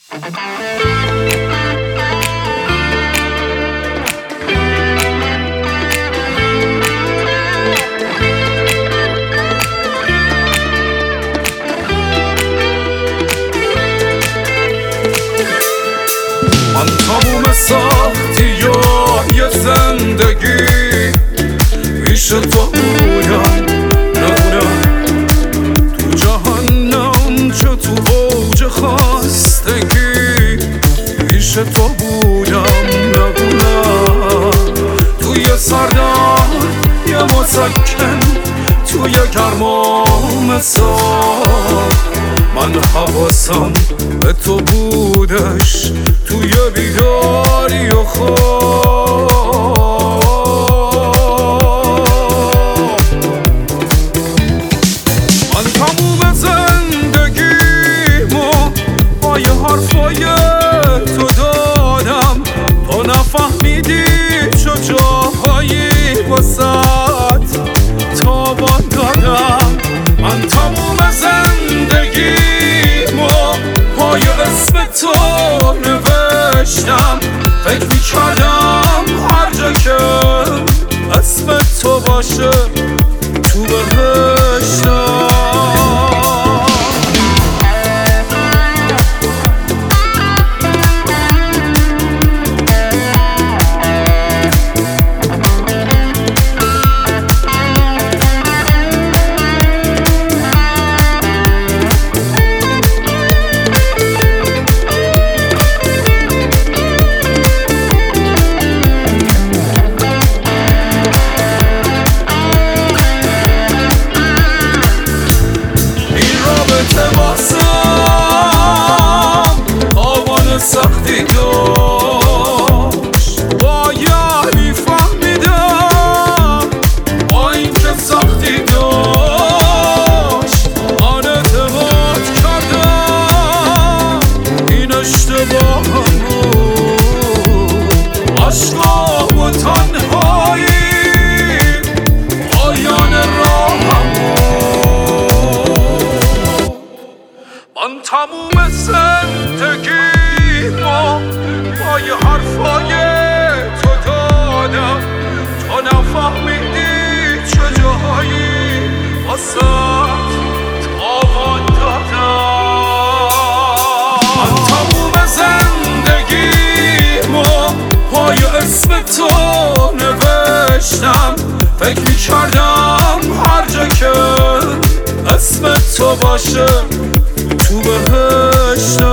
من تموم سختی یه زندگی پیش تو بودم، نبودم تو جهنم چه تو اوج خستگی پیش تو بودم، نبودم توی سردار یه مسکن توی گرمام ساخت. من حواسم به تو بودش توی بیداری و خواب. من تموم زندگیمو با یه حرفای تو دادم، تو نفهمیدی چه جاهایی واسد تابان دادم. من تموم زندگیمو پای اسم تو نوشتم، فکر میکردم هر جا که اسم تو باشه تو بهشتم. سختی داشت باید میفهمیدم، با این که سختی داشت من اعتماد کردم، این اشتباهم بود. عشقا و تنهایی پایان راهم بود. من تموم زندگی با یه حرفای تو دادم، تو نفهمیدی چه جاهایی واسد تابان دادم. من تموم زندگیمو پای اسم تو نوشتم، فکر میکردم هر جا که اسم تو باشه تو بهشتم.